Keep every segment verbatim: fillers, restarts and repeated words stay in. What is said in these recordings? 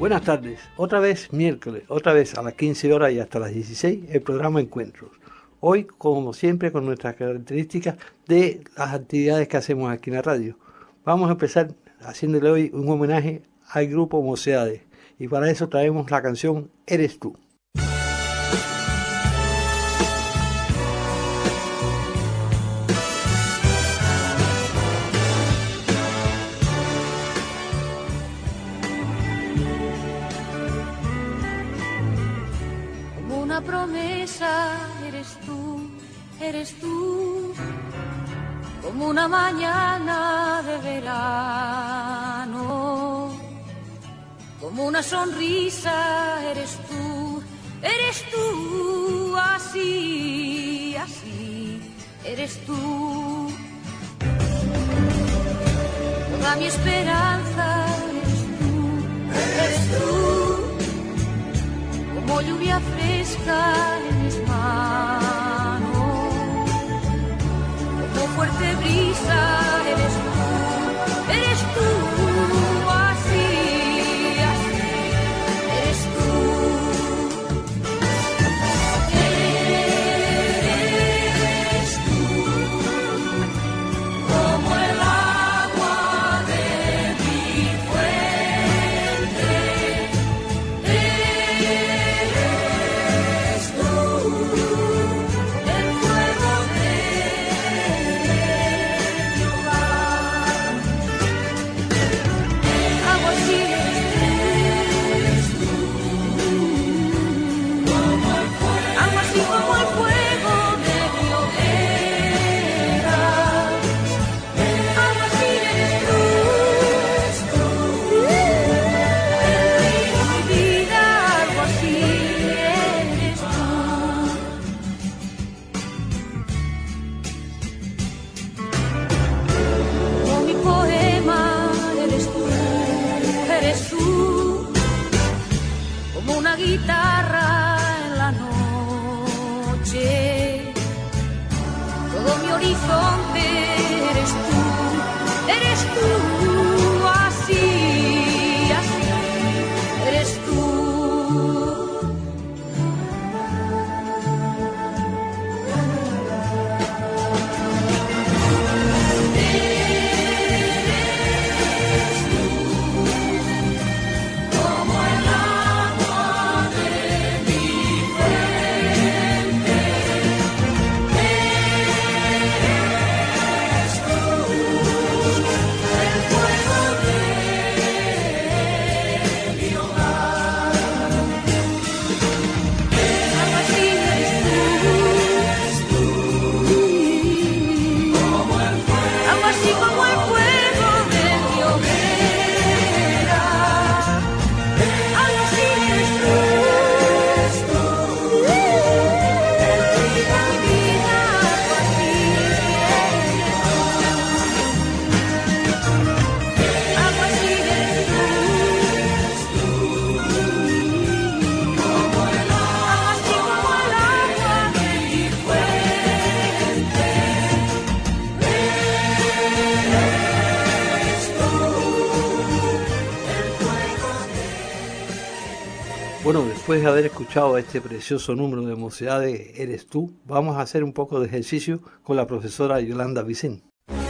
Buenas tardes, otra vez miércoles, otra vez a las quince horas y hasta las dieciséis, el programa Encuentros. Hoy, como siempre, con nuestras características de las actividades que hacemos aquí en la radio. Vamos a empezar haciéndole hoy un homenaje al grupo Mocedades, y para eso traemos la canción Eres tú. Promesa, eres tú, eres tú, como una mañana de verano, como una sonrisa, eres tú, eres tú, así, así, eres tú. Toda mi esperanza, eres tú, eres tú. Como lluvia fresca en mis manos, como fuerte brisa, eres tú, eres tú, así, así, eres tú. Eres tú, como el agua de mi fuente. Guitarra en la noche, todo mi horizonte eres tú, eres tú, así, así, eres tú. Bueno, después de haber escuchado este precioso número de Mocedades, Eres tú, vamos a hacer un poco de ejercicio con la profesora Yolanda Vicente.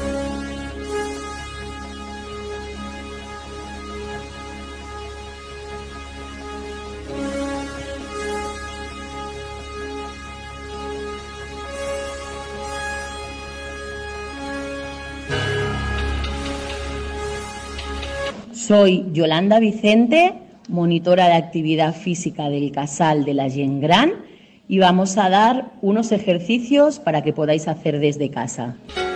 Soy Yolanda Vicente, monitora de actividad física del Casal de la Gent Gran, y vamos a dar unos ejercicios para que podáis hacer desde casa.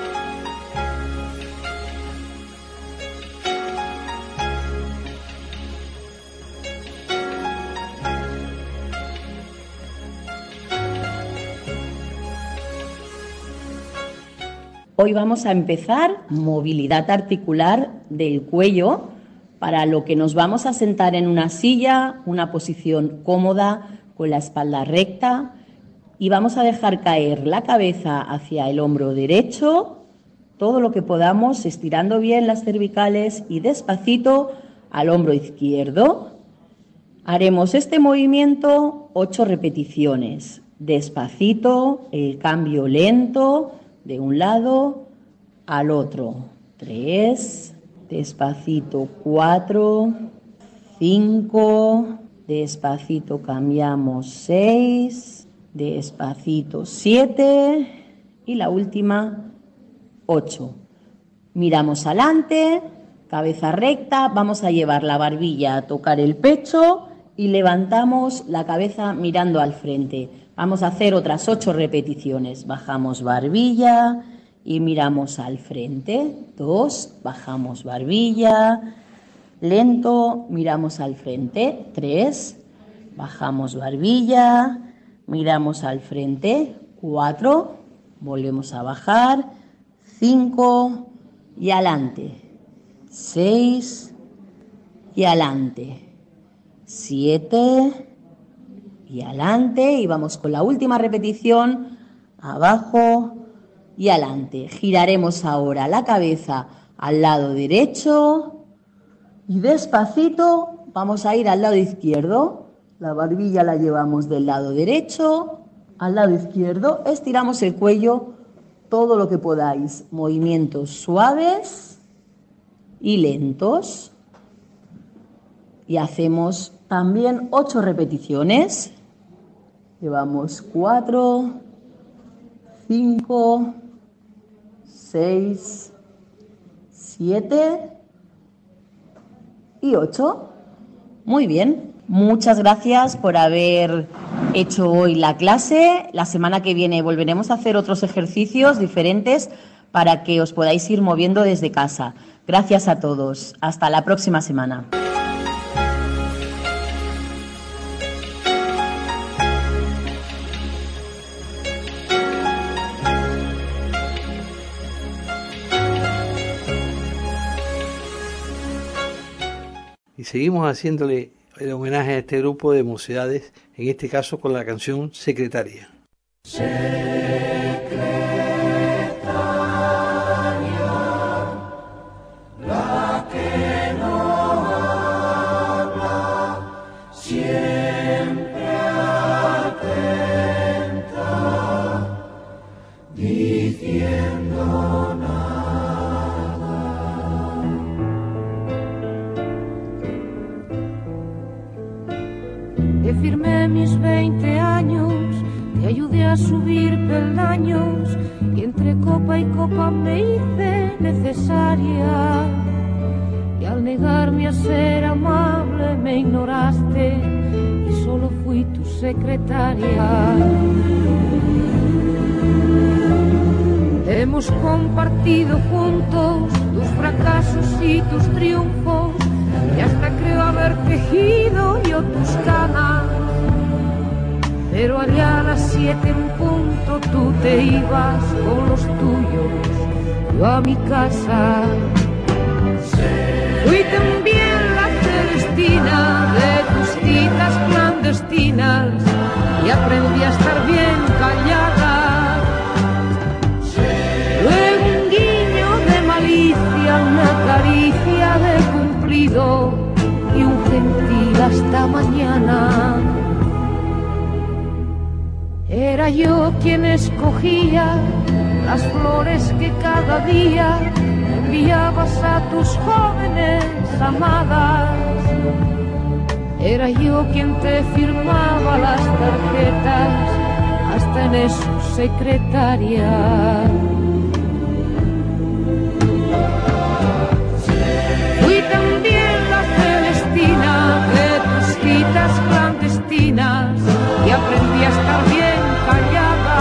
Hoy vamos a empezar movilidad articular del cuello, para lo que nos vamos a sentar en una silla, una posición cómoda, con la espalda recta, y vamos a dejar caer la cabeza hacia el hombro derecho, todo lo que podamos, estirando bien las cervicales, y despacito al hombro izquierdo. Haremos este movimiento ocho repeticiones. Despacito, el cambio lento de un lado al otro. Tres, despacito, cuatro, cinco, despacito cambiamos seis, despacito siete y la última ocho. Miramos adelante, cabeza recta, vamos a llevar la barbilla a tocar el pecho y levantamos la cabeza mirando al frente. Vamos a hacer otras ocho repeticiones. Bajamos barbilla y miramos al frente. Dos, bajamos barbilla. Lento, miramos al frente. Tres, bajamos barbilla, miramos al frente. Cuatro, volvemos a bajar. Cinco y adelante. Seis y adelante. Siete y adelante. Y vamos con la última repetición. Abajo y adelante. Giraremos ahora la cabeza al lado derecho y despacito vamos a ir al lado izquierdo. La barbilla la llevamos del lado derecho al lado izquierdo. Estiramos el cuello todo lo que podáis. Movimientos suaves y lentos. Y hacemos también ocho repeticiones. Llevamos cuatro, cinco, seis, siete y ocho. Muy bien. Muchas gracias por haber hecho hoy la clase. La semana que viene volveremos a hacer otros ejercicios diferentes para que os podáis ir moviendo desde casa. Gracias a todos. Hasta la próxima semana. Y seguimos haciéndole el homenaje a este grupo de mocedades, en este caso con la canción Secretaria. Secretaria, la que no habla, siempre atenta, diciendo nada. Te firmé mis veinte años, te ayudé a subir peldaños y entre copa y copa me hice necesaria. Y al negarme a ser amable me ignoraste y solo fui tu secretaria. Hemos compartido juntos tus fracasos y tus triunfos y hasta creo haber tejido yo tus canas. Pero allá a las siete en punto tú te ibas con los tuyos, yo a mi casa. Fui también la Celestina de tus citas clandestinas y aprendí a estar bien callada. Luego un guiño de malicia, una caricia de cumplido y un gentil hasta mañana. Era yo quien escogía las flores que cada día enviabas a tus jóvenes amadas. Era yo quien te firmaba las tarjetas, hasta en eso secretaria. Fui también la Celestina de tus citas clandestinas y aprendí a estar bien callada.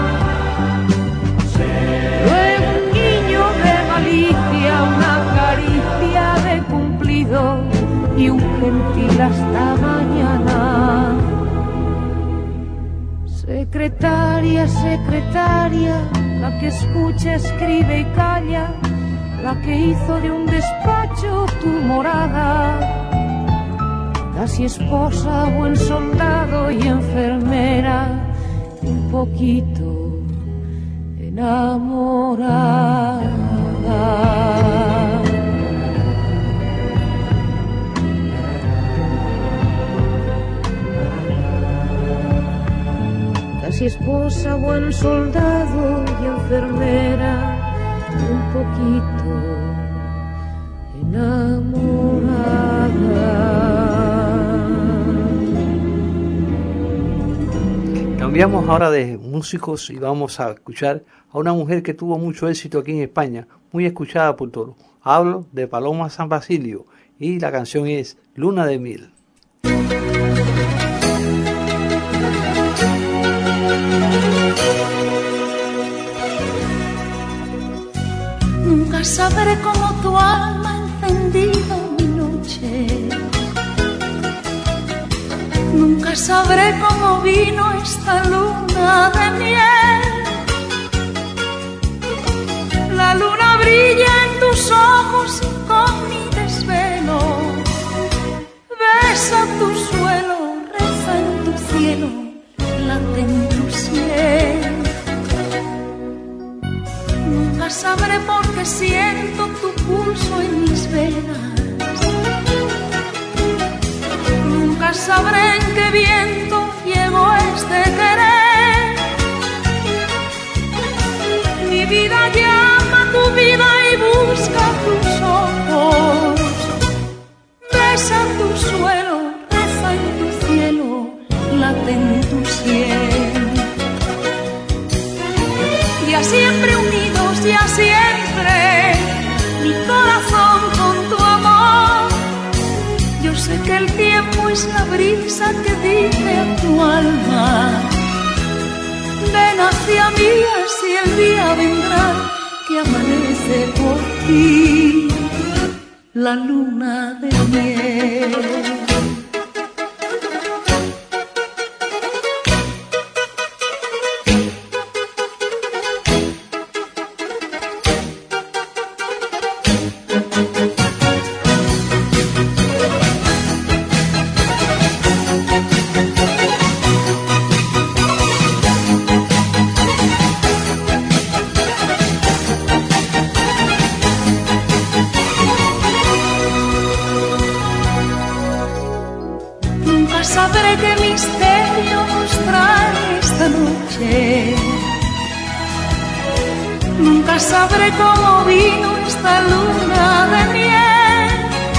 Luego un guiño de malicia, una caricia de cumplido y un gentil hasta mañana. Secretaria, secretaria, la que escucha, escribe y calla, la que hizo de un despacho tu morada. Casi esposa, buen soldado y enfermera, un poquito enamorada. esposa, buen soldado y enfermera, un poquito enamorada. Cambiamos ahora de músicos y vamos a escuchar a una mujer que tuvo mucho éxito aquí en España, muy escuchada por todos. Hablo de Paloma San Basilio y la canción es Luna de Miel. Nunca sabré cómo tu alma ha encendido mi noche. Nunca sabré cómo vino esta luna de miel. La luna brilla en tus ojos y con mi desvelo besa tu suelo, reza en tu cielo, late en tu cielo. Nunca sabré por qué siento tu pulso en mis venas. Nunca sabré en qué viento ciego este querer. Mi vida llama a tu vida y busca tus ojos. Besa tu suelo, reza en tu cielo, late en tu cielo. Ya siempre unidos, ya siempre, mi corazón con tu amor. Yo sé que el tiempo es la brisa que dice a tu alma: ven hacia mí, así el día vendrá que amanece por ti, la luna de miel. Sabré qué misterio nos trae esta noche. Nunca sabré cómo vino esta luna de miel.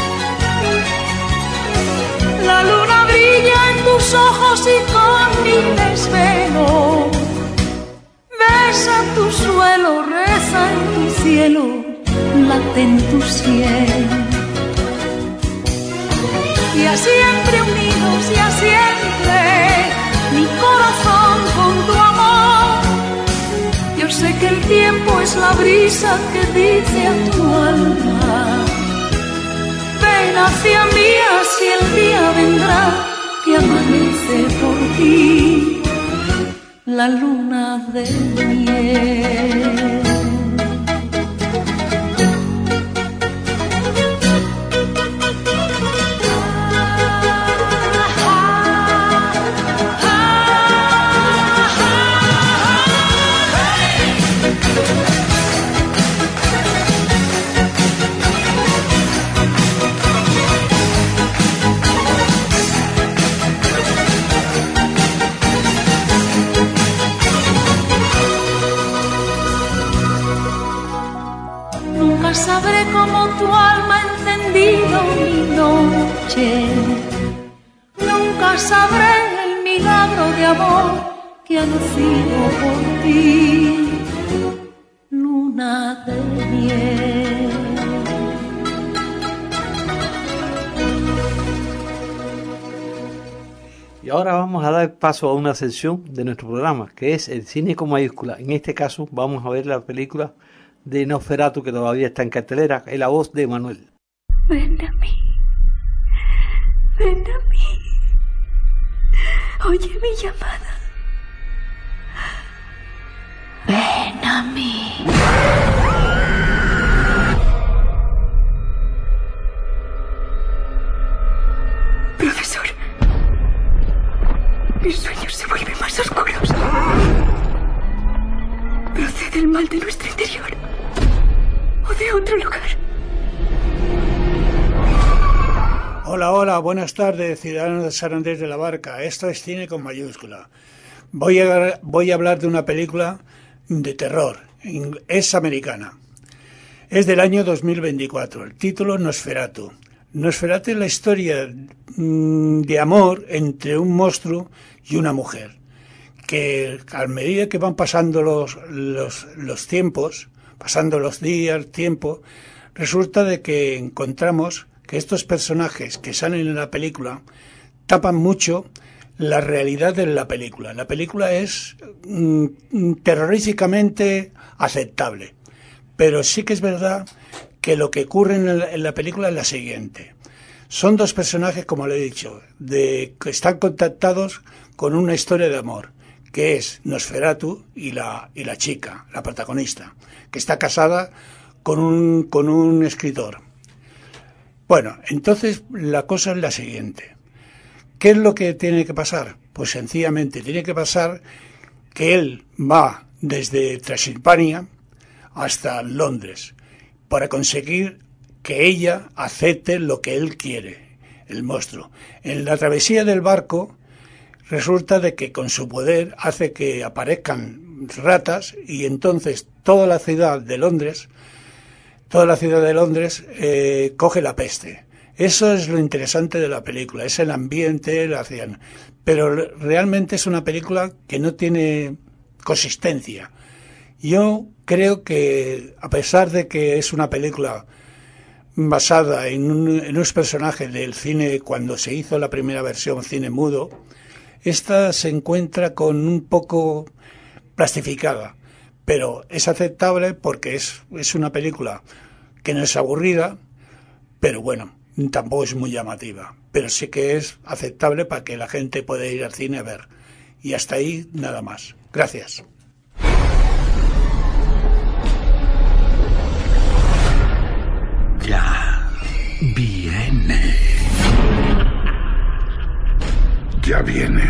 La luna brilla en tus ojos y con mi desvelo besa tu suelo, reza en tu cielo, late en tu cielo. Ya siempre unidos, ya siempre, mi corazón con tu amor. Yo sé que el tiempo es la brisa que dice a tu alma: ven hacia mí, así el día vendrá que amanece por ti, la luna de miel. Nunca sabré cómo tu alma ha encendido mi noche. Nunca sabré el milagro de amor que ha nacido por ti, luna de miel. Y ahora vamos a dar paso a una sección de nuestro programa, que es el cine con mayúscula. En este caso vamos a ver la película de Nosferatu, que todavía está en cartelera, en la voz de Manuel. Ven a mí, ven a mí, oye mi llamada. Ven a mí. Profesor, mis sueños se vuelven más oscuros. ¿Procede el mal de nuestro interior o de otro lugar? Hola, hola, buenas tardes, ciudadanos de San Andrés de la Barca. Esto es Cine con mayúscula. Voy a, voy a hablar de una película de terror. Es americana. Es del año dos mil veinticuatro. El título, Nosferatu. Nosferatu es la historia mmm, de amor entre un monstruo y una mujer, que a medida que van pasando los, los, los tiempos, pasando los días, tiempo, resulta de que encontramos que estos personajes que salen en la película tapan mucho la realidad de la película. La película es mm, terroríficamente aceptable, pero sí que es verdad que lo que ocurre en la, en la película es la siguiente. Son dos personajes, como le he dicho, de, que están contactados con una historia de amor, que es Nosferatu y la, y la chica, la protagonista, que está casada con un, con un escritor. Bueno, entonces la cosa es la siguiente. ¿Qué es lo que tiene que pasar? Pues sencillamente tiene que pasar que él va desde Transilvania hasta Londres para conseguir que ella acepte lo que él quiere, el monstruo. En la travesía del barco resulta de que con su poder hace que aparezcan ratas y entonces toda la ciudad de Londres, toda la ciudad de Londres eh, coge la peste. Eso es lo interesante de la película, es el ambiente, la hacían. Pero realmente es una película que no tiene consistencia. Yo creo que, a pesar de que es una película basada en, un, en unos personajes del cine, cuando se hizo la primera versión cine mudo, esta se encuentra con un poco plastificada, pero es aceptable porque es, es una película que no es aburrida, pero bueno, tampoco es muy llamativa, pero sí que es aceptable para que la gente pueda ir al cine a ver. Y hasta ahí nada más. Gracias. Ya viene. Ya viene.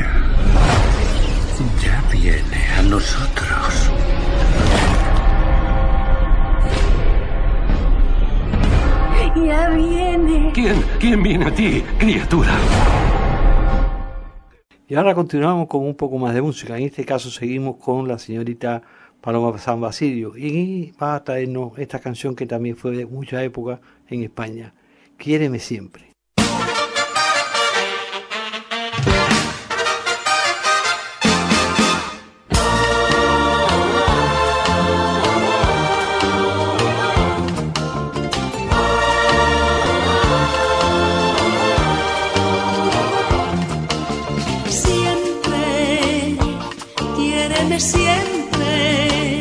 Ya viene a nosotros. Ya viene. ¿Quién? ¿Quién viene a ti, criatura? Y ahora continuamos con un poco más de música. En este caso seguimos con la señorita Paloma San Basilio y va a traernos esta canción que también fue de mucha época en España, Quiéreme Siempre. Siempre,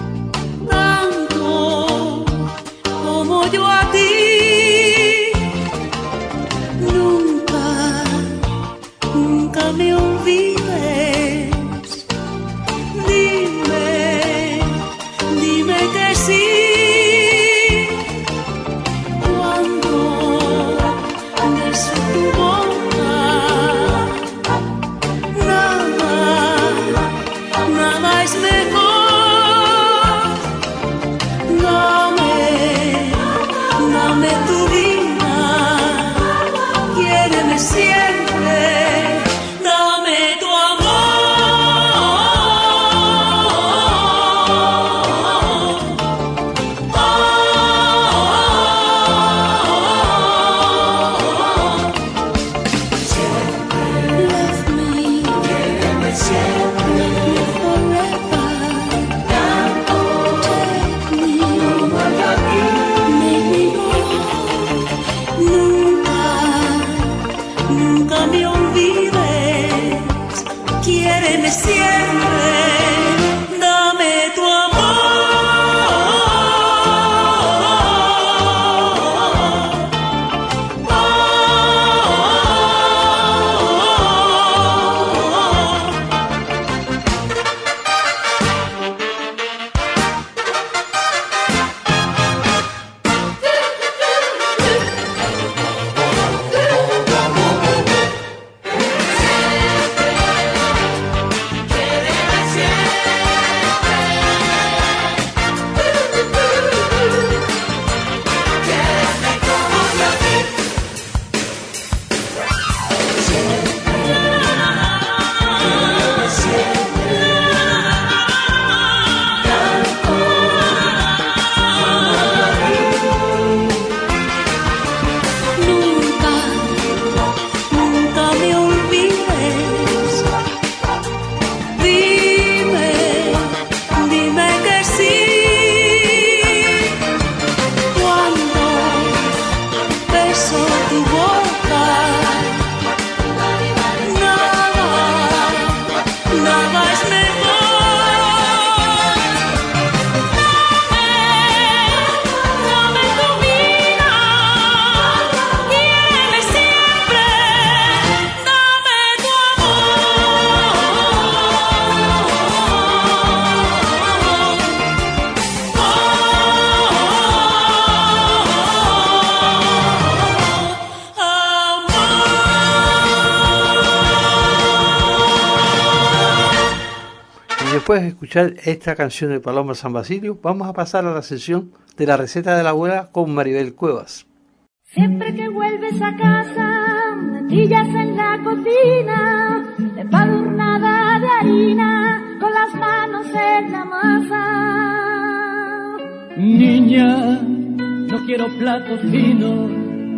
tanto como yo a ti, Después de escuchar esta canción de Paloma San Basilio, vamos a pasar a la sesión de la receta de la abuela con Maribel Cuevas. Siempre que vuelves a casa, natillas en la cocina, empadurnada de harina, con las manos en la masa. Niña, no quiero platos finos,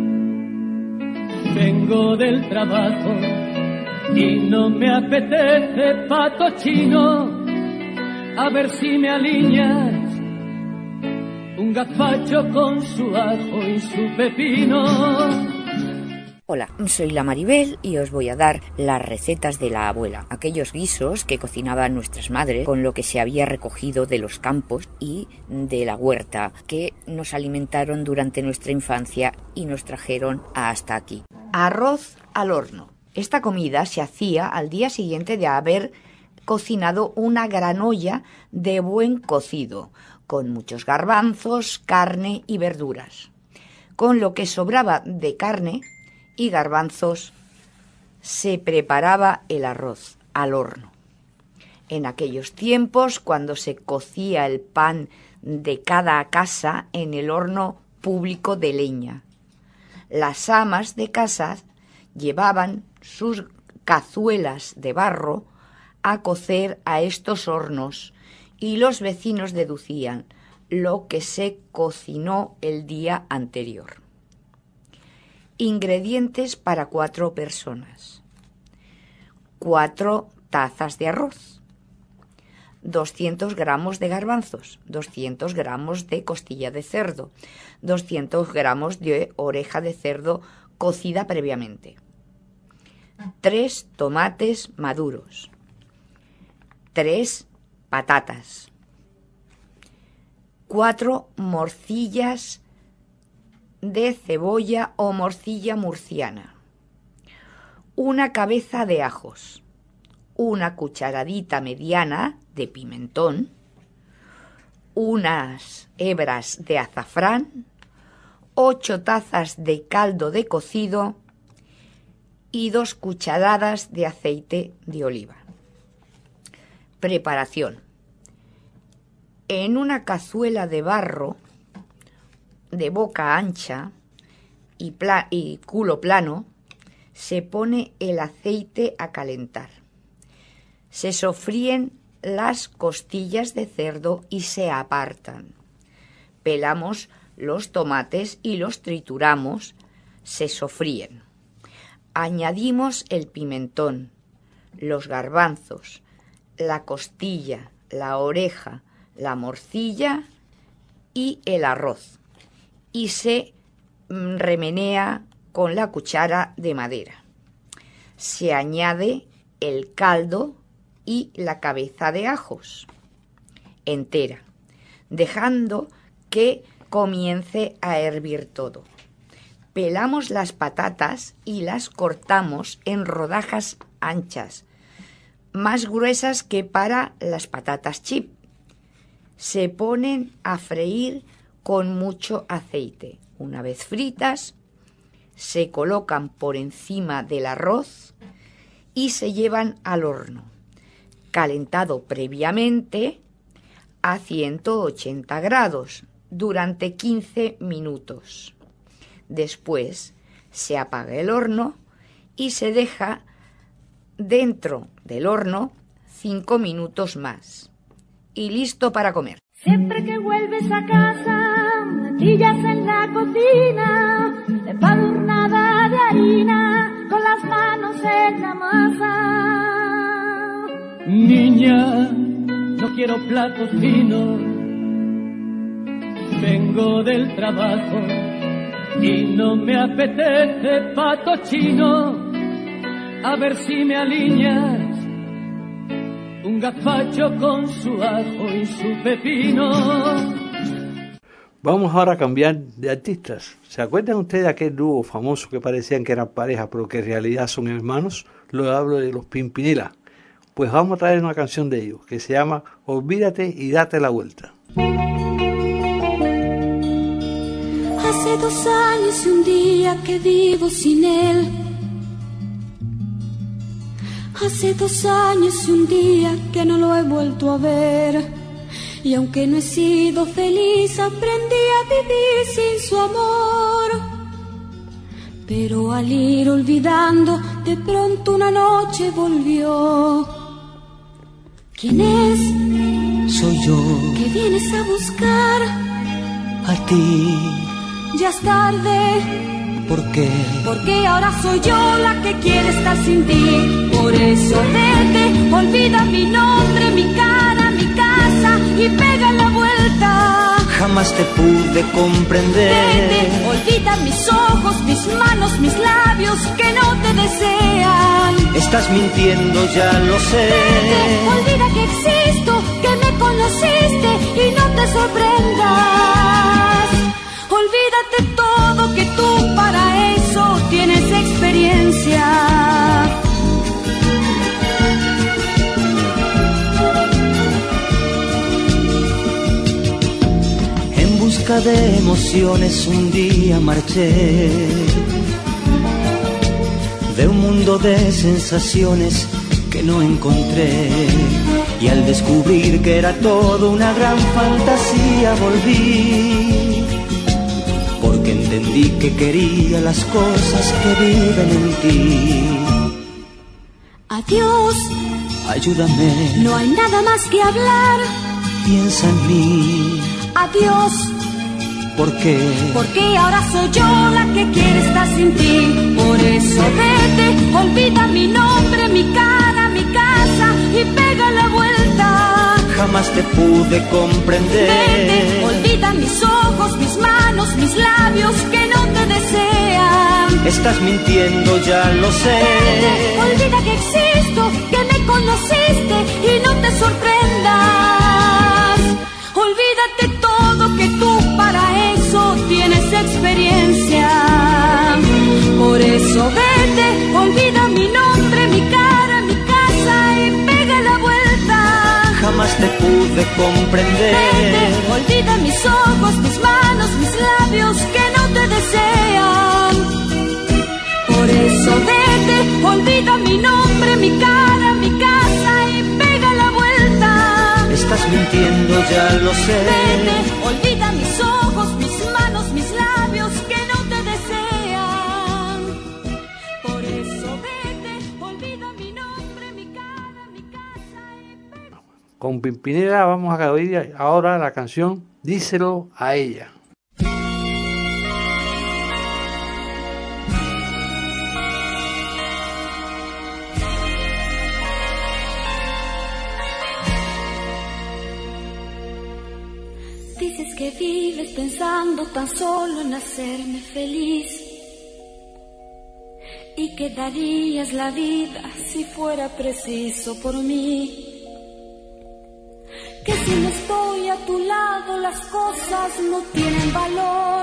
vengo del trabajo y no me apetece pato chino. A ver si me alineas un gazpacho con su ajo y su pepino. Hola, soy la Maribel y os voy a dar las recetas de la abuela, aquellos guisos que cocinaban nuestras madres con lo que se había recogido de los campos y de la huerta, que nos alimentaron durante nuestra infancia y nos trajeron hasta aquí. Arroz al horno. Esta comida se hacía al día siguiente de haber cocinado una gran olla de buen cocido, con muchos garbanzos, carne y verduras. Con lo que sobraba de carne y garbanzos se preparaba el arroz al horno. En aquellos tiempos, cuando se cocía el pan de cada casa en el horno público de leña, las amas de casa llevaban sus cazuelas de barro a cocer a estos hornos y los vecinos deducían lo que se cocinó el día anterior. Ingredientes para cuatro personas. Cuatro tazas de arroz, doscientos gramos de garbanzos, doscientos gramos de costilla de cerdo, doscientos gramos de oreja de cerdo cocida previamente, tres tomates maduros, tres patatas, cuatro morcillas de cebolla o morcilla murciana, una cabeza de ajos, una cucharadita mediana de pimentón, unas hebras de azafrán, ocho tazas de caldo de cocido y dos cucharadas de aceite de oliva. Preparación. En una cazuela de barro de boca ancha y, pla- y culo plano se pone el aceite a calentar. Se sofríen las costillas de cerdo y se apartan. Pelamos los tomates y los trituramos, se sofríen. Añadimos el pimentón, los garbanzos, la costilla, la oreja, la morcilla y el arroz, y se remenea con la cuchara de madera. Se añade el caldo y la cabeza de ajos entera, dejando que comience a hervir todo. Pelamos las patatas y las cortamos en rodajas anchas, más gruesas que para las patatas chip. Se ponen a freír con mucho aceite. Una vez fritas, se colocan por encima del arroz y se llevan al horno, calentado previamente a ciento ochenta grados durante quince minutos. Después se apaga el horno y se deja dentro del horno cinco minutos más. Y listo para comer. Siempre que vuelves a casa, natillas en la cocina, empadurnada de harina, con las manos en la masa. Niña, no quiero platos finos, vengo del trabajo y no me apetece pato chino. A ver si me alineas un gazpacho con su ajo y su pepino. Vamos ahora a cambiar de artistas. ¿Se acuerdan ustedes de aquel dúo famoso que parecían que eran pareja, pero que en realidad son hermanos? Lo hablo de los Pimpinela. Pues vamos a traer una canción de ellos que se llama Olvídate y date la vuelta. Hace dos años y un día que vivo sin él. Hace dos años y un día que no lo he vuelto a ver. Y aunque no he sido feliz, aprendí a vivir sin su amor. Pero al ir olvidando, de pronto una noche volvió. ¿Quién es? Soy yo. ¿Qué vienes a buscar? A ti. Ya es tarde. ¿Por qué? Porque ahora soy yo la que quiere estar sin ti. Por eso vete, olvida mi nombre, mi cara, mi casa y pega la vuelta. Jamás te pude comprender. Vete, olvida mis ojos, mis manos, mis labios que no te desean. Estás mintiendo, ya lo sé. Vete, olvida que existo, que me conociste y no te sorprendas. Olvídate todo, que tú para eso tienes experiencia. En busca de emociones un día marché, de un mundo de sensaciones que no encontré. Y al descubrir que era todo una gran fantasía volví, porque entendí que quería las cosas que viven en ti. Adiós, ayúdame, no hay nada más que hablar. Piensa en mí. Adiós, ¿por qué? Porque ahora soy yo la que quiere estar sin ti. Por eso vete, olvida mi nombre, mi cara, mi casa y pega la vuelta. Jamás te pude comprender. Vete, olvida mis ojos, mis manos, mis labios que no te desean. Estás mintiendo, ya lo sé. Vete, olvida que existo, que me conociste y no te sorprendas. Olvídate todo, que tú para eso tienes experiencia. Por eso vete, olvida mi nombre, mi cara, mi casa y pega la vuelta. Jamás te pude comprender. Vete, olvida mis ojos, mis manos, mis labios que no te desean. Por eso vete, olvida mi nombre, mi cara, mi casa y pega la vuelta. Estás mintiendo, ya lo sé. Vete, olvida mis ojos, mis manos, mis labios que no te desean. Por eso vete, olvida mi nombre, mi cara, mi casa y pega. Con Pimpinela vamos a oír ahora la canción Díselo a ella. Dices que vives pensando tan solo en hacerme feliz y que darías la vida si fuera preciso por mí. Que si no estoy a tu lado las cosas no tienen valor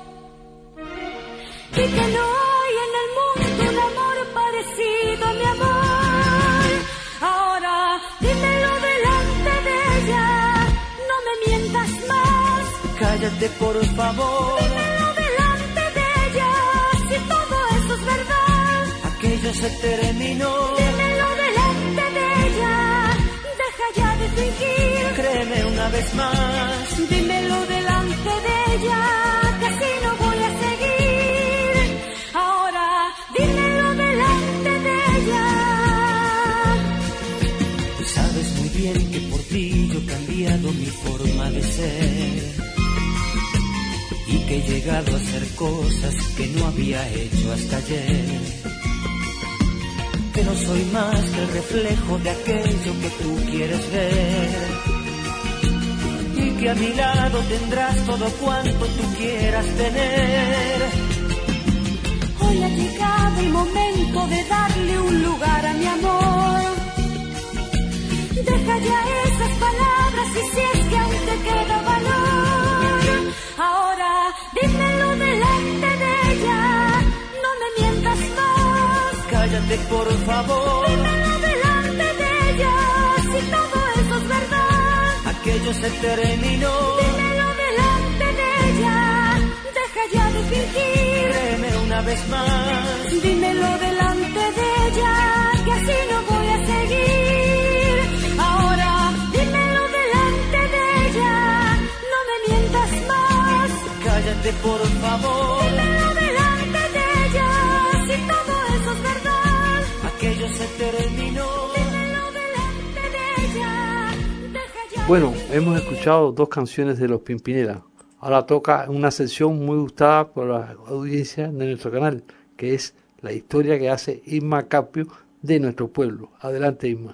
y que no hay en el mundo un amor parecido a mi amor. Ahora dímelo delante de ella, no me mientas más. Cállate por favor. Dímelo delante de ella, si todo eso es verdad. Aquello se terminó. Dímelo delante de ella, deja ya de fingir. Créeme una vez más. Dímelo delante de ella, que así no voy a seguir. Ahora dímelo delante de ella. Tú sabes muy bien que por ti yo he cambiado mi forma de ser y que he llegado a hacer cosas que no había hecho hasta ayer. Que no soy más que el reflejo de aquello que tú quieres ver. Y que a mi lado tendrás todo cuanto tú quieras tener. Hoy ha llegado el momento de darle un lugar a mi amor. Deja ya esas palabras y si es que aún te queda valor. Ahora dímelo delante de ella, no me mientas más. Cállate por favor. Dímelo delante de ella, si todo eso es verdad. Aquello se terminó. Dímelo delante de ella, deja ya de fingir. Créeme una vez más. Dímelo delante de ella, que así no voy a seguir. Ahora, dímelo delante de ella, no me mientas más. Cállate por favor. Dímelo delante de ella, si todo eso es verdad. Aquello se terminó. Dímelo delante de ella, deja ya. Bueno, hemos escuchado dos canciones de Los Pimpinela. Ahora toca una sección muy gustada por la audiencia de nuestro canal, que es la historia que hace Isma Capio de nuestro pueblo. Adelante, Isma.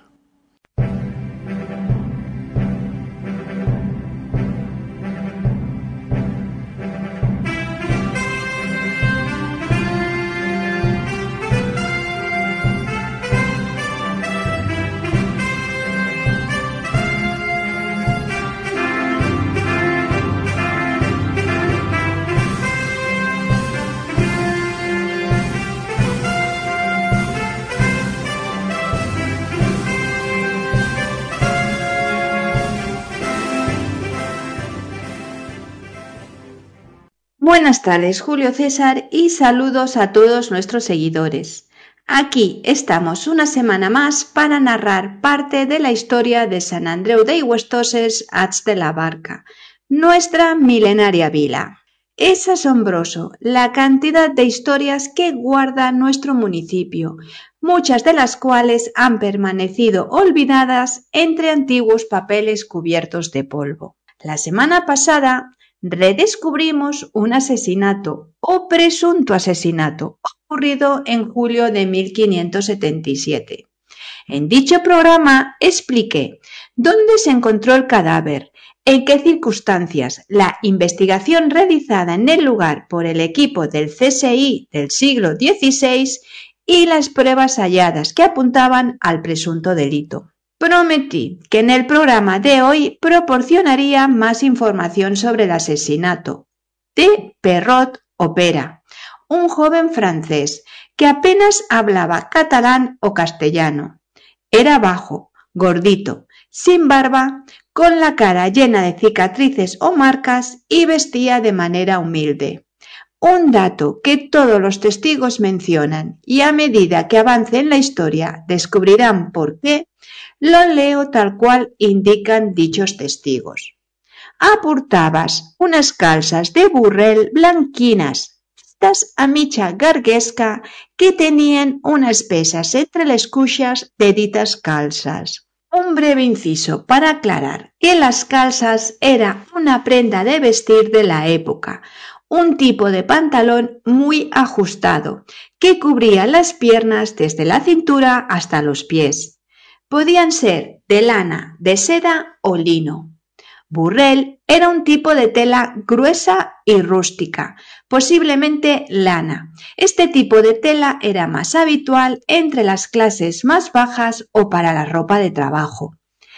Buenas tardes, Julio César, y saludos a todos nuestros seguidores. Aquí estamos una semana más para narrar parte de la historia de Sant Andreu de Llüestoses, Ats de la Barca, nuestra milenaria vila. Es asombroso la cantidad de historias que guarda nuestro municipio, muchas de las cuales han permanecido olvidadas entre antiguos papeles cubiertos de polvo. La semana pasada redescubrimos un asesinato o presunto asesinato ocurrido en julio de mil quinientos setenta y siete. En dicho programa expliqué dónde se encontró el cadáver, en qué circunstancias, la investigación realizada en el lugar por el equipo del C S I del siglo dieciséis y las pruebas halladas que apuntaban al presunto delito. Prometí que en el programa de hoy proporcionaría más información sobre el asesinato de Perrot Opera, un joven francés que apenas hablaba catalán o castellano. Era bajo, gordito, sin barba, con la cara llena de cicatrices o marcas y vestía de manera humilde. Un dato que todos los testigos mencionan y a medida que avance en la historia descubrirán por qué. Lo leo tal cual indican dichos testigos. Aportabas unas calzas de burrel blanquinas, estas a mitja garguesca, que tenían unas pesas entre las cuixas de ditas calzas. Un breve inciso para aclarar que las calzas era una prenda de vestir de la época, un tipo de pantalón muy ajustado que cubría las piernas desde la cintura hasta los pies. Podían ser de lana, de seda o lino. Burrel era un tipo de tela gruesa y rústica, posiblemente lana. Este tipo de tela era más habitual entre las clases más bajas o para la ropa de trabajo.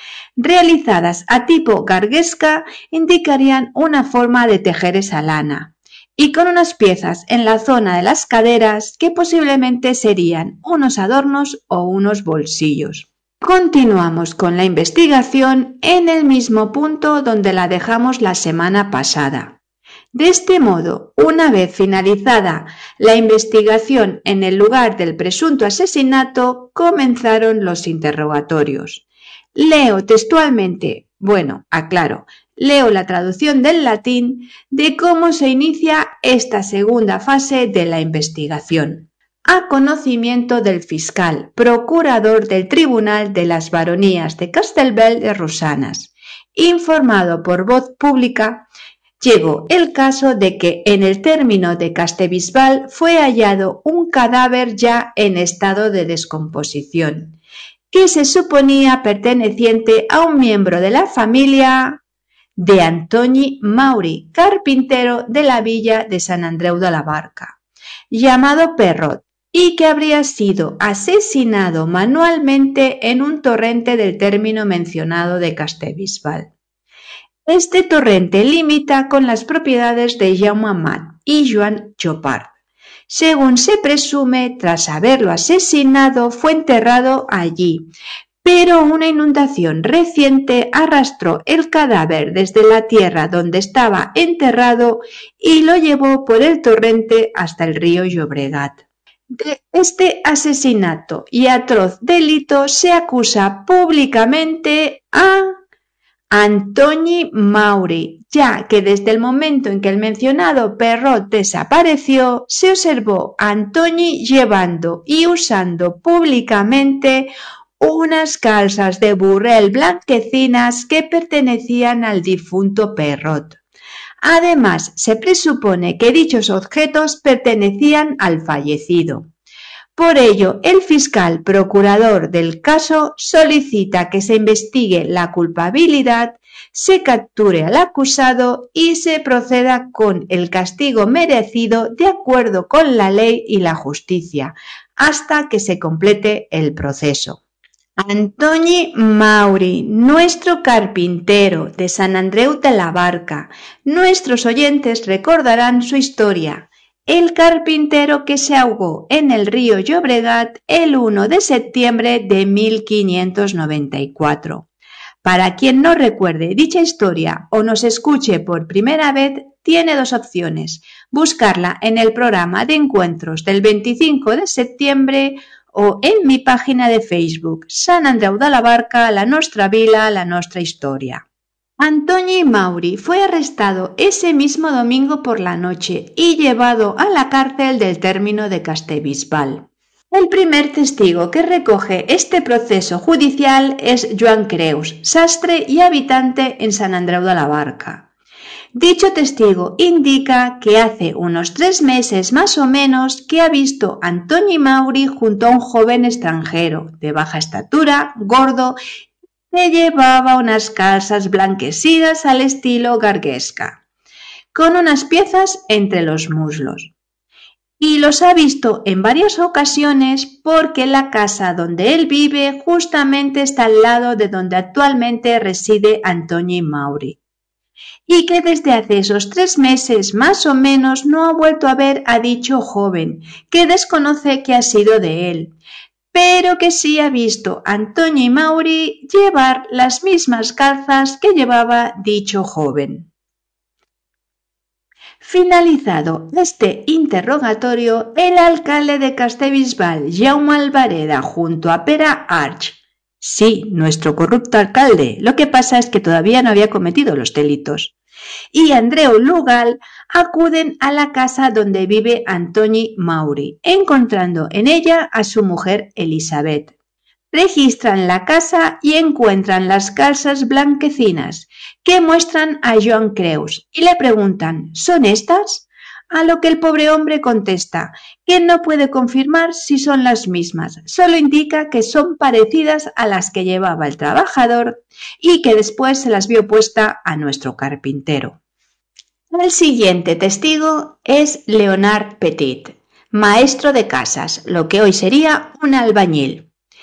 Realizadas a tipo garguesca indicarían una forma de tejer esa lana, y con unas piezas en la zona de las caderas que posiblemente serían unos adornos o unos bolsillos. Continuamos con la investigación en el mismo punto donde la dejamos la semana pasada. De este modo, una vez finalizada la investigación en el lugar del presunto asesinato, comenzaron los interrogatorios. Leo textualmente, bueno, aclaro, leo la traducción del latín de cómo se inicia esta segunda fase de la investigación. A conocimiento del fiscal, procurador del Tribunal de las Baronías de Castellbell de Rosanas, informado por voz pública, llegó el caso de que en el término de Castellbisbal fue hallado un cadáver ya en estado de descomposición, que se suponía perteneciente a un miembro de la familia de Antoni Mauri, carpintero de la villa de Sant Andreu de la Barca, llamado Perrot, y que habría sido asesinado manualmente en un torrente del término mencionado de Castellbisbal. Este torrente limita con las propiedades de Jaume Amat y Joan Chopard. Según se presume, tras haberlo asesinado, fue enterrado allí, pero una inundación reciente arrastró el cadáver desde la tierra donde estaba enterrado y lo llevó por el torrente hasta el río Llobregat. De este asesinato y atroz delito se acusa públicamente a Antoni Mauri, ya que desde el momento en que el mencionado Perrot desapareció, se observó a Antoni llevando y usando públicamente unas calzas de burrel blanquecinas que pertenecían al difunto Perrot. Además, se presupone que dichos objetos pertenecían al fallecido. Por ello, el fiscal procurador del caso solicita que se investigue la culpabilidad, se capture al acusado y se proceda con el castigo merecido de acuerdo con la ley y la justicia, hasta que se complete el proceso. Antoni Mauri, nuestro carpintero de Sant Andreu de la Barca. Nuestros oyentes recordarán su historia. El carpintero que se ahogó en el río Llobregat el primero de septiembre de mil quinientos noventa y cuatro. Para quien no recuerde dicha historia o nos escuche por primera vez, tiene dos opciones: buscarla en el programa de encuentros del veinticinco de septiembre o en mi página de Facebook, Sant Andreu de la Barca, la nostra vila, la nostra historia. Antoni Mauri fue arrestado ese mismo domingo por la noche y llevado a la cárcel del término de Castellbisbal. El primer testigo que recoge este proceso judicial es Joan Creus, sastre y habitante en Sant Andreu de la Barca. Dicho testigo indica que hace unos tres meses más o menos que ha visto a Antoni Mauri junto a un joven extranjero de baja estatura, gordo, que llevaba unas calzas blanquecinas al estilo garguesca, con unas piezas entre los muslos. Y los ha visto en varias ocasiones porque la casa donde él vive justamente está al lado de donde actualmente reside Antoni Mauri. Y que desde hace esos tres meses más o menos no ha vuelto a ver a dicho joven, que desconoce que ha sido de él, pero que sí ha visto a Antoni Mauri llevar las mismas calzas que llevaba dicho joven. Finalizado este interrogatorio, el alcalde de Castellbisbal, Jaume Albareda, junto a Pere Arch, sí, nuestro corrupto alcalde, lo que pasa es que todavía no había cometido los delitos, y Andreu Lugal acuden a la casa donde vive Antoni Mauri, encontrando en ella a su mujer Elisabet. Registran la casa y encuentran las calzas blanquecinas que muestran a Joan Creus y le preguntan ¿son estas? A lo que el pobre hombre contesta que no puede confirmar si son las mismas, solo indica que son parecidas a las que llevaba el trabajador y que después se las vio puesta a nuestro carpintero. El siguiente testigo es Leonard Petit, maestro de casas, lo que hoy sería un albañil.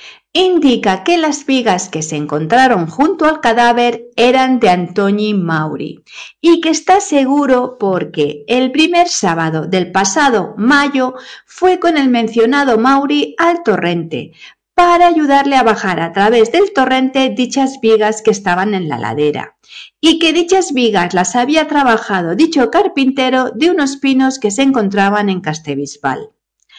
Indica que las vigas que se encontraron junto al cadáver eran de Antoni Mauri y que está seguro porque el primer sábado del pasado mayo fue con el mencionado Mauri al torrente para ayudarle a bajar a través del torrente dichas vigas que estaban en la ladera y que dichas vigas las había trabajado dicho carpintero de unos pinos que se encontraban en Castellbisbal.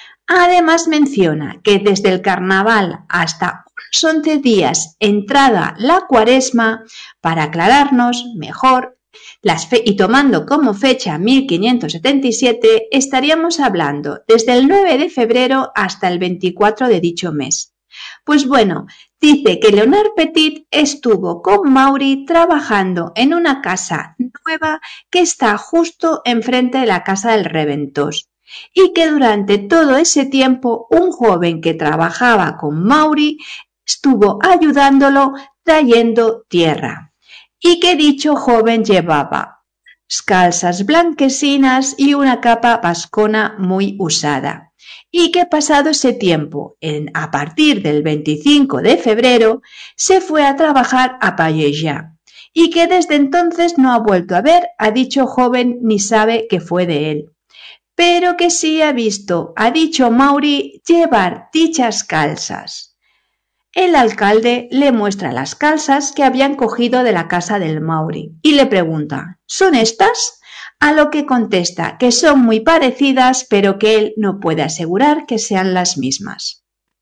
Además menciona que desde el carnaval hasta unos once días entrada la cuaresma, para aclararnos mejor, las fe y tomando como fecha mil quinientos setenta y siete, estaríamos hablando desde el nueve de febrero hasta el veinticuatro de dicho mes. Pues bueno, dice que Leonard Petit estuvo con Mauri trabajando en una casa nueva que está justo enfrente de la casa del Reventós, y que durante todo ese tiempo un joven que trabajaba con Mauri estuvo ayudándolo trayendo tierra, y que dicho joven llevaba calzas blanquecinas y una capa vascona muy usada, y que pasado ese tiempo, en, a partir del veinticinco de febrero, se fue a trabajar a Pallejà, y que desde entonces no ha vuelto a ver a dicho joven ni sabe que fue de él, pero que sí ha visto a dicho Mauri llevar dichas calzas. el alcalde le muestra las calzas que habían cogido de la casa del Mauri y le pregunta: ¿son estas? A lo que contesta que son muy parecidas, pero que él no puede asegurar que sean las mismas.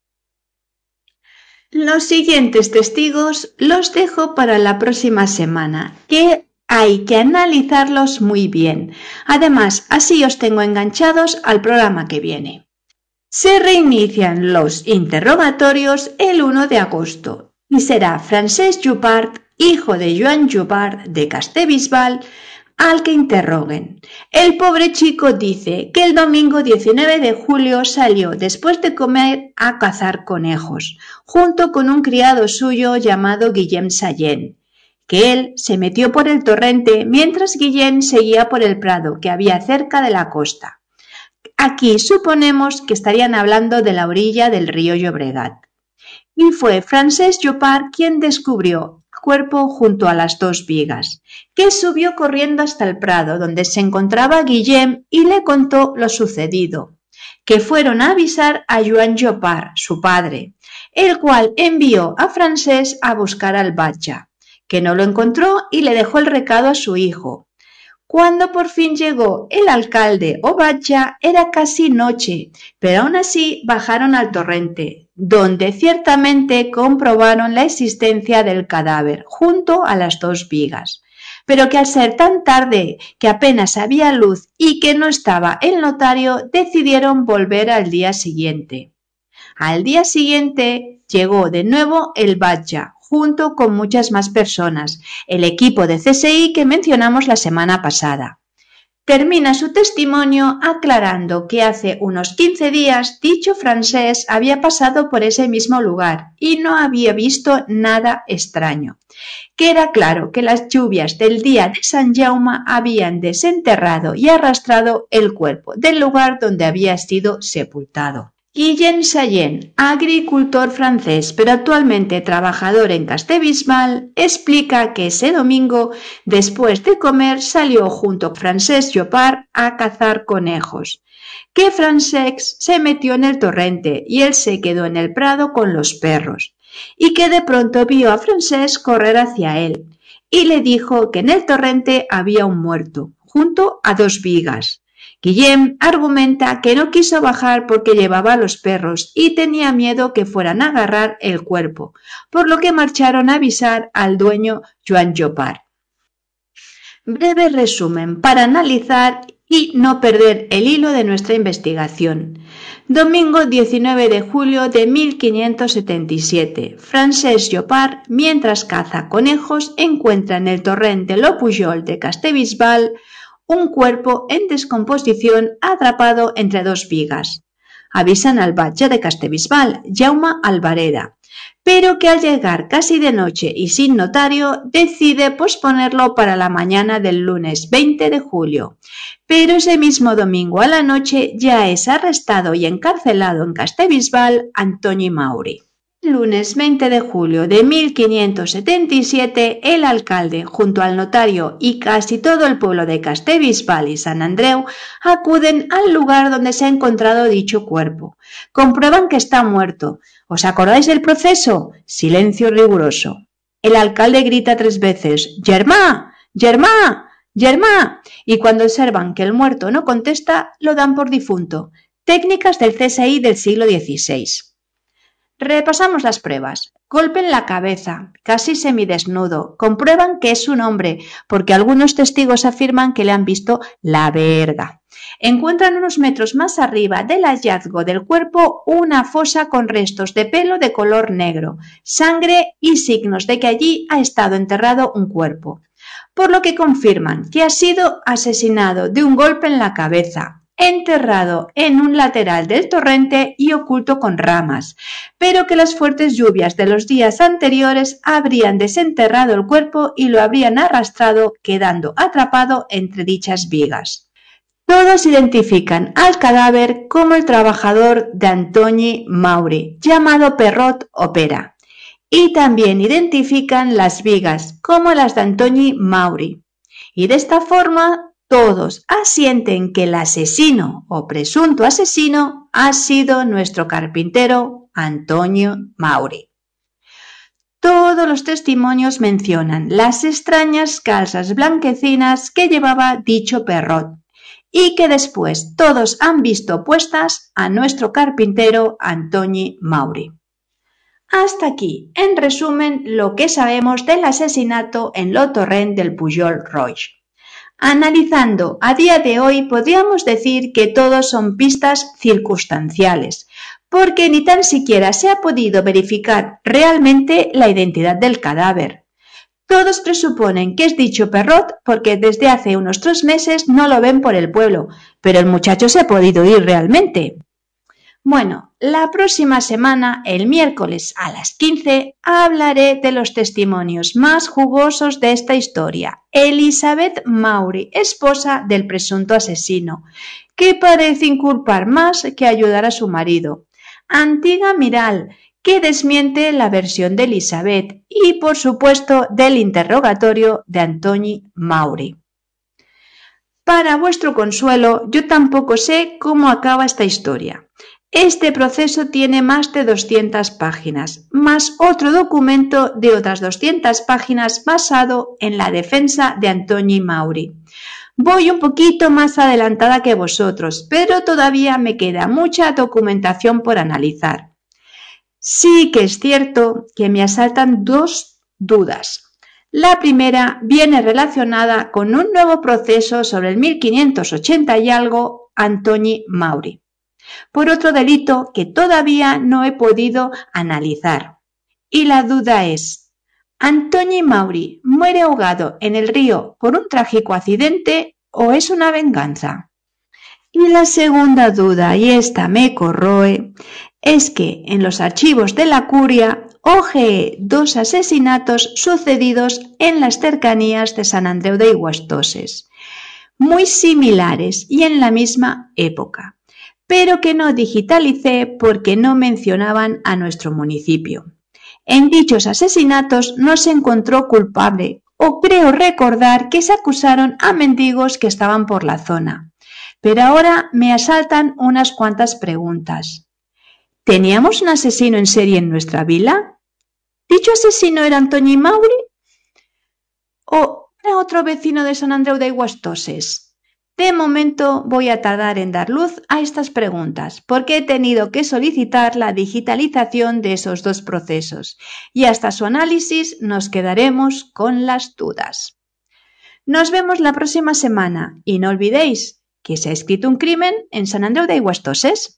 Los siguientes testigos los dejo para la próxima semana, que hay que analizarlos muy bien. Además, así os tengo enganchados al programa que viene. Se reinician los interrogatorios el uno de agosto y será Francesc Llopart, hijo de Joan Llopart de Castellbisbal, al que interroguen. El pobre chico dice que el domingo diecinueve de julio salió después de comer a cazar conejos, junto con un criado suyo llamado Guillem Sallent, que él se metió por el torrente mientras Guillem seguía por el prado que había cerca de la costa. Aquí suponemos que estarían hablando de la orilla del río Llobregat. Y fue Francesc Llopart quien descubrió cuerpo junto a las dos vigas, que subió corriendo hasta el prado donde se encontraba Guillem y le contó lo sucedido, que fueron a avisar a Joan Llopart, su padre, el cual envió a Francesc a buscar al batlle, que no lo encontró y le dejó el recado a su hijo. Cuando por fin llegó el alcalde o batlle era casi noche, pero aún así bajaron al torrente, donde ciertamente comprobaron la existencia del cadáver junto a las dos vigas, pero que al ser tan tarde que apenas había luz y que no estaba el notario, decidieron volver al día siguiente. Al día siguiente llegó de nuevo el batlle, junto con muchas más personas, el equipo de C S I que mencionamos la semana pasada. Termina su testimonio aclarando que hace unos quince días dicho Francesc había pasado por ese mismo lugar y no había visto nada extraño, que era claro que las lluvias del día de San Jaume habían desenterrado y arrastrado el cuerpo del lugar donde había sido sepultado. Guillem Sallent, agricultor francés pero actualmente trabajador en Castellbisbal, explica que ese domingo, después de comer, salió junto a Francesc Llopart a cazar conejos, que Francesc se metió en el torrente y él se quedó en el prado con los perros, y que de pronto vio a Francesc correr hacia él y le dijo que en el torrente había un muerto, junto a dos vigas. Guillem argumenta que no quiso bajar porque llevaba a los perros y tenía miedo que fueran a agarrar el cuerpo, por lo que marcharon a avisar al dueño Joan Llopart. Breve resumen para analizar y no perder el hilo de nuestra investigación. Domingo diecinueve de julio de mil quinientos setenta y siete, Francesc Llopart, mientras caza conejos, encuentra en el torrente Lo Pujol de Castellbisbal un cuerpo en descomposición atrapado entre dos vigas. Avisan al batlle de Castellbisbal, Jaume Albareda, pero que al llegar casi de noche y sin notario decide posponerlo para la mañana del lunes veinte de julio. Pero ese mismo domingo a la noche ya es arrestado y encarcelado en Castellbisbal Antoni Mauri. Lunes veinte de julio de mil quinientos setenta y siete, el alcalde, junto al notario y casi todo el pueblo de Castellbisbal y Sant Andreu, acuden al lugar donde se ha encontrado dicho cuerpo. Comprueban que está muerto. ¿Os acordáis del proceso? Silencio riguroso. El alcalde grita tres veces: «¡Germà! ¡Germà! ¡Germà!» y cuando observan que el muerto no contesta, lo dan por difunto. Técnicas del C S I del siglo dieciséis. Repasamos las pruebas. Golpe en la cabeza, casi semidesnudo. Comprueban que es un hombre, porque algunos testigos afirman que le han visto la verga. Encuentran unos metros más arriba del hallazgo del cuerpo una fosa con restos de pelo de color negro, sangre y signos de que allí ha estado enterrado un cuerpo, por lo que confirman que ha sido asesinado de un golpe en la cabeza, enterrado en un lateral del torrente y oculto con ramas, pero que las fuertes lluvias de los días anteriores habrían desenterrado el cuerpo y lo habrían arrastrado, quedando atrapado entre dichas vigas. Todos identifican al cadáver como el trabajador de Antoni Mauri, llamado Perrot o Pera, y también identifican las vigas como las de Antoni Mauri, y de esta forma todos asienten que el asesino o presunto asesino ha sido nuestro carpintero Antoni Mauri. Todos los testimonios mencionan las extrañas calzas blanquecinas que llevaba dicho Perrot y que después todos han visto puestas a nuestro carpintero Antoni Mauri. Hasta aquí, en resumen, lo que sabemos del asesinato en Le Torrent del Pujol Roig. Analizando a día de hoy, podríamos decir que todos son pistas circunstanciales, porque ni tan siquiera se ha podido verificar realmente la identidad del cadáver. Todos presuponen que es dicho Perrot porque desde hace unos tres meses no lo ven por el pueblo, pero el muchacho se ha podido ir realmente. Bueno, la próxima semana, el miércoles a las quince, hablaré de los testimonios más jugosos de esta historia. Elizabeth Mauri, esposa del presunto asesino, que parece inculpar más que ayudar a su marido. Antigua Miral, que desmiente la versión de Elizabeth y, por supuesto, del interrogatorio de Antoni Mauri. Para vuestro consuelo, yo tampoco sé cómo acaba esta historia. Este proceso tiene más de doscientas páginas, más otro documento de otras doscientas páginas basado en la defensa de Antoni Mauri. Voy un poquito más adelantada que vosotros, pero todavía me queda mucha documentación por analizar. Sí que es cierto que me asaltan dos dudas. La primera viene relacionada con un nuevo proceso sobre el mil quinientos ochenta y algo Antoni Mauri, por otro delito que todavía no he podido analizar. Y la duda es, ¿Antoni Mauri muere ahogado en el río por un trágico accidente o es una venganza? Y la segunda duda, y esta me corroe, es que en los archivos de la curia hojeé dos asesinatos sucedidos en las cercanías de Sant Andreu de Iguastoses, muy similares y en la misma época, pero que no digitalicé porque no mencionaban a nuestro municipio. En dichos asesinatos no se encontró culpable, o creo recordar que se acusaron a mendigos que estaban por la zona. Pero ahora me asaltan unas cuantas preguntas. ¿Teníamos un asesino en serie en nuestra vila? ¿Dicho asesino era Antoni Mauri? ¿O era otro vecino de Sant Andreu de Iguastoses? De momento voy a tardar en dar luz a estas preguntas, porque he tenido que solicitar la digitalización de esos dos procesos, y hasta su análisis nos quedaremos con las dudas. Nos vemos la próxima semana, y no olvidéis que se ha escrito un crimen en Sant Andreu de Iguastoses.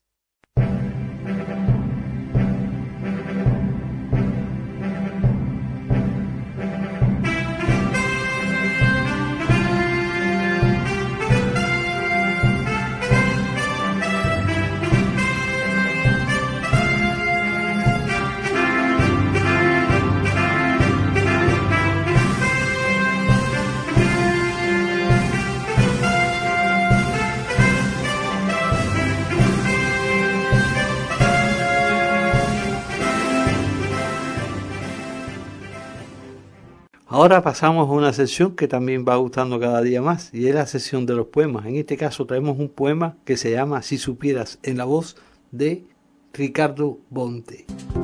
Ahora pasamos a una sección que también va gustando cada día más, y es la sección de los poemas. En este caso traemos un poema que se llama Si supieras, en la voz de Ricardo Bonte.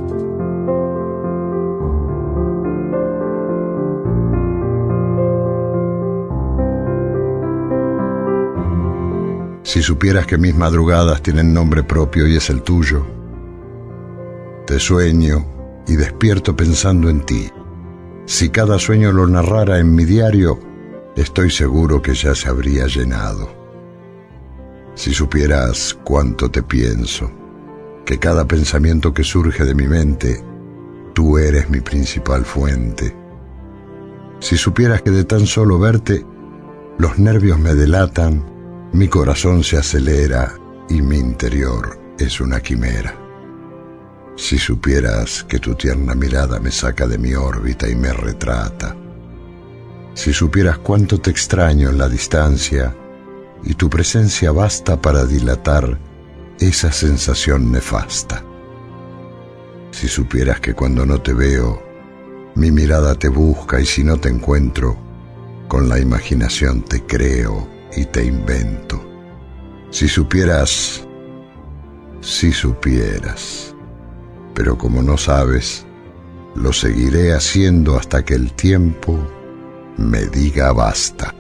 Si supieras que mis madrugadas tienen nombre propio y es el tuyo, te sueño y despierto pensando en ti. Si cada sueño lo narrara en mi diario, estoy seguro que ya se habría llenado. Si supieras cuánto te pienso, que cada pensamiento que surge de mi mente, tú eres mi principal fuente. Si supieras que de tan solo verte, los nervios me delatan, mi corazón se acelera y mi interior es una quimera. Si supieras que tu tierna mirada me saca de mi órbita y me retrata. Si supieras cuánto te extraño en la distancia y tu presencia basta para dilatar esa sensación nefasta. Si supieras que cuando no te veo, mi mirada te busca y si no te encuentro, con la imaginación te creo y te invento. Si supieras, si supieras... Pero como no sabes, lo seguiré haciendo hasta que el tiempo me diga basta.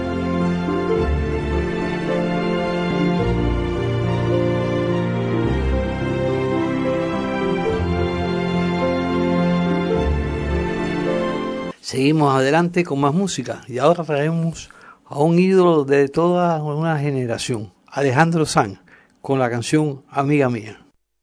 Seguimos adelante con más música y ahora traemos a un ídolo de toda una generación, Alejandro Sanz, con la canción Amiga Mía.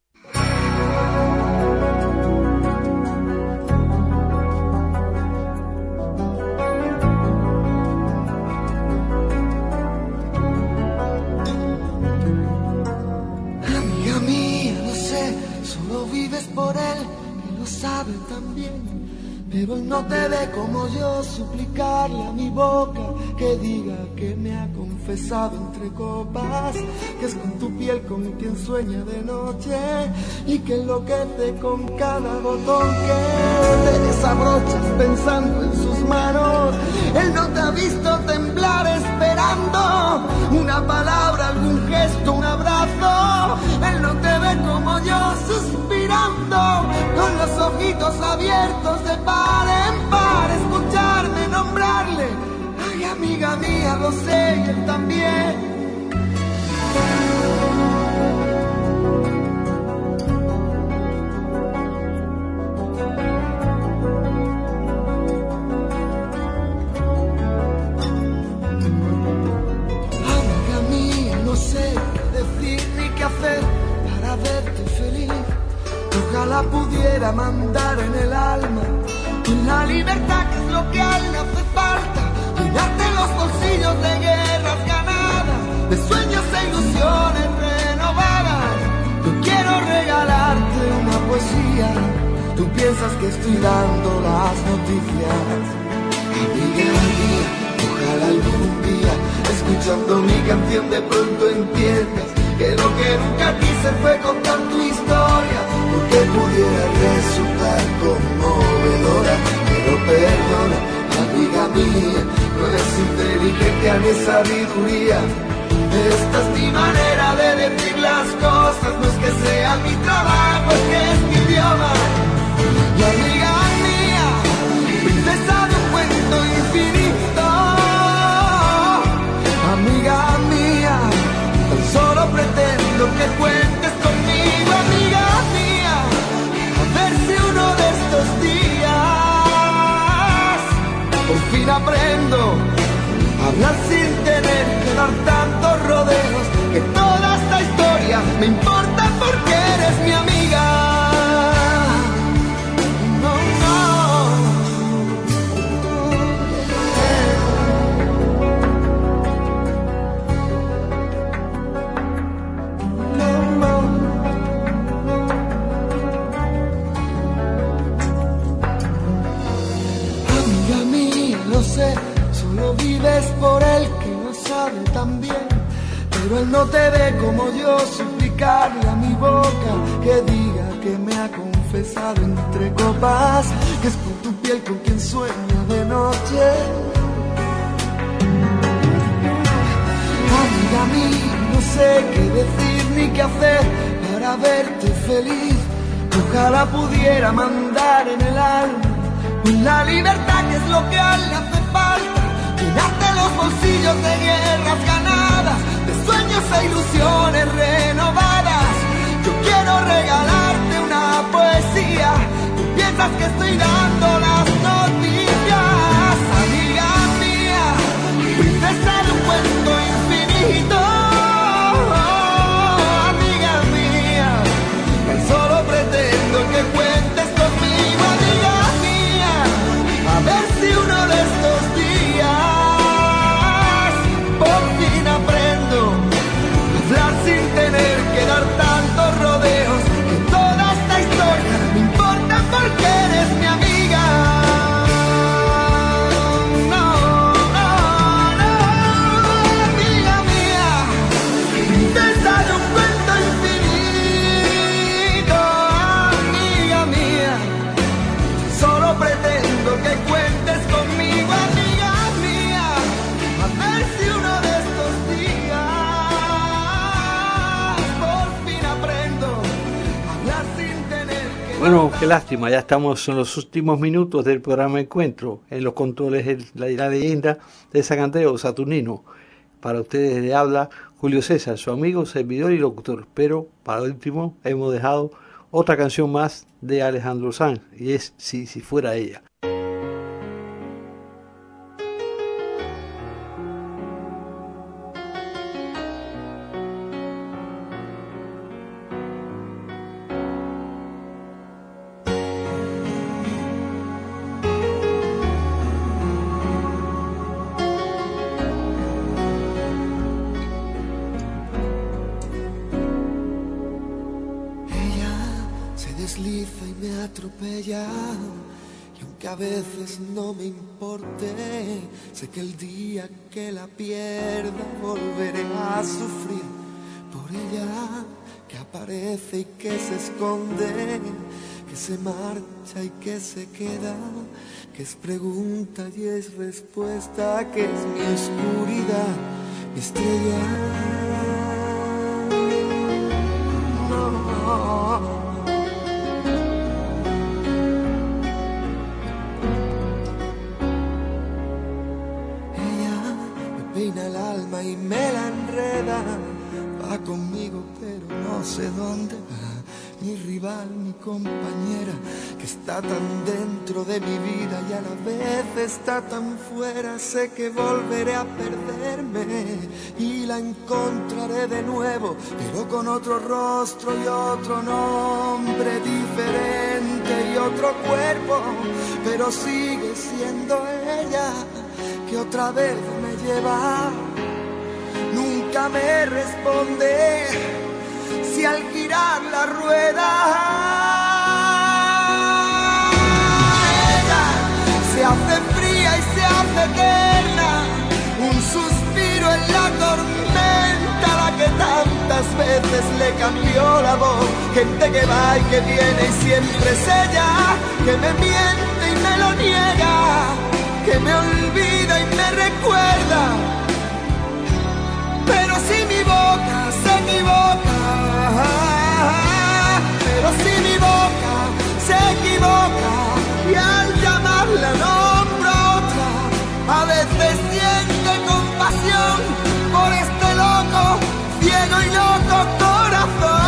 Amiga mía, lo sé, solo vives por él, y lo sabe también. Pero él no te ve como yo, suplicarle a mi boca que diga que me ha confesado entre copas, que es con tu piel con quien sueña de noche y que enloquece con cada botón que te desabrochas pensando en sus manos. Él no te ha visto temblar esperando una palabra, algún gesto, un abrazo. Él no te ve como yo suspirando con los ojitos abiertos de par en par, escucharme nombrarle. Ay, amiga mía, lo sé y él también. Amiga mía, no sé qué decir ni qué hacer para verte feliz. Ojalá pudiera mandar en el alma con la libertad que es lo que a él le hace falta, llenarte los bolsillos de guerras ganadas, de sueños e ilusiones renovadas. Yo quiero regalarte una poesía, tú piensas que estoy dando las noticias. Amiga mía, ojalá algún día, escuchando mi canción de pronto entiendas que lo que nunca quise fue contar tu historia, porque pudiera resultar conmovedora. Pero perdona, amiga mía, no es inteligencia ni sabiduría. Esta es mi manera de decir las cosas, no es que sea mi trabajo, es que es mi idioma. Y amiga mía, princesa de un cuento infinito, amiga mía, tan solo pretendo que cuentes conmigo, amiga mía, a ver si uno de estos días por fin aprendo a hablar sin tener que dar tantos rodeos, que toda esta historia me importa porque eres mi amiga. Solo vives por él que lo sabe también, pero él no te ve como yo, suplicarle a mi boca que diga que me ha confesado entre copas, que es con tu piel con quien sueña de noche. Amiga mía, no sé qué decir ni qué hacer para verte feliz. Ojalá pudiera mandar en el alma la libertad que es lo que a él le hace falta, llenarte los bolsillos de guerras ganadas, de sueños e ilusiones renovadas. Yo quiero regalarte una poesía, tú piensas que estoy dando las noticias. Amiga mía, princesa de un cuento infinito, amiga mía, tan solo pretendo que cuentes conmigo, amiga mía, a ver si uno de estos días por fin aprendo a hablar sin tener que dar tantos rodeos, que toda esta historia me importa porque eres mi amiga. Bueno, qué lástima, ya estamos en los últimos minutos del programa Encuentro. En los controles el, la, la leyenda de San Andreu Saturnino. Para ustedes le habla Julio César, su amigo, servidor y locutor. Pero para último hemos dejado otra canción más de Alejandro Sanz, y es Si, si fuera ella. Y aunque a veces no me importe, sé que el día que la pierda volveré a sufrir por ella, que aparece y que se esconde, que se marcha y que se queda, que es pregunta y es respuesta, que es mi oscuridad, mi estrella. No, no. Peina el alma y me la enreda, va conmigo pero no sé dónde va, mi rival, mi compañera, que está tan dentro de mi vida y a la vez está tan fuera. Sé que volveré a perderme y la encontraré de nuevo, pero con otro rostro y otro nombre diferente y otro cuerpo, pero sigue siendo ella que otra vez me lleva. Nunca me responde si al girar la rueda ella se hace fría y se hace eterna, un suspiro en la tormenta, la que tantas veces le cambió la voz. Gente que va y que viene y siempre es ella, que me miente y me lo niega, que me olvida y me recuerda. Pero si mi boca se equivoca, pero si mi boca se equivoca y al llamarla nombro otra, a veces siente compasión por este loco, ciego y loco corazón.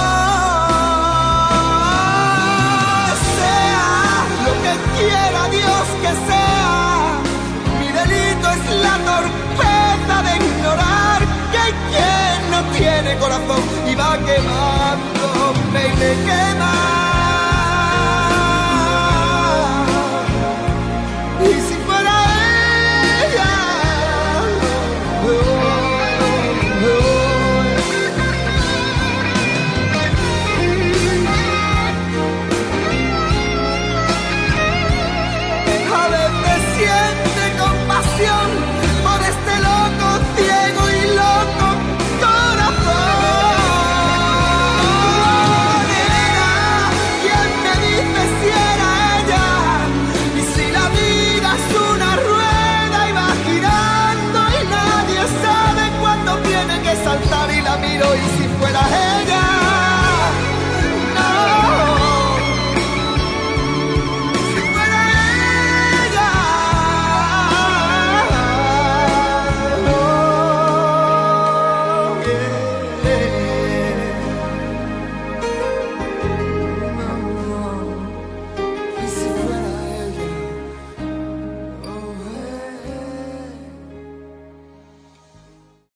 Sea lo que quiera Dios que sea, es la torpeza de ignorar que hay quien no tiene corazón y va quemando, me quema.